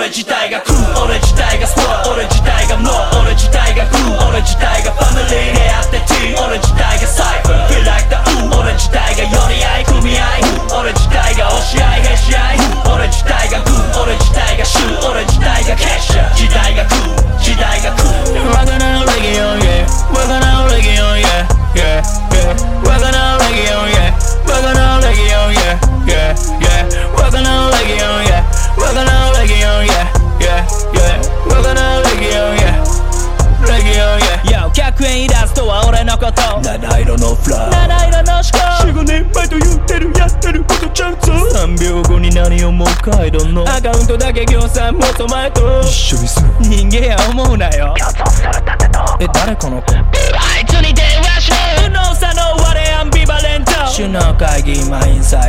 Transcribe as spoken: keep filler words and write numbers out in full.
自体が cool 俺自体がスポー俺自体がもう俺自体が cool 俺自体がファミリー出会って T 俺自体がサイファー Feel like the ooh 俺自体が寄り合い組み合い俺自体が押し合いへし合い俺自体が cool 俺自体がシュー俺自体が結社時代が cool 時代が cool Rockin' out Legion, yeah Rockin' out Legion, yeah Yeah, yeah Rockin' out Legion, yeah Rockin' out Legion, yeah Yeah, yeah Rockin' out Legion, yeah Rockin' out Legion, yeah Yeah, yeah Rockin' out Legion, yeah Legion, yeah Yo ひゃくえんいらずとは俺のこと七色のフラー七色の思考よん、ごねんまえと言ってるやってることちゃうぞさんびょうごに何を思うか I don't know アカウントだけ業産もっと前と一緒にする人間や思うなよえ誰この子あいつに電話しろ右脳左脳我アンビバレント首脳会議今インサ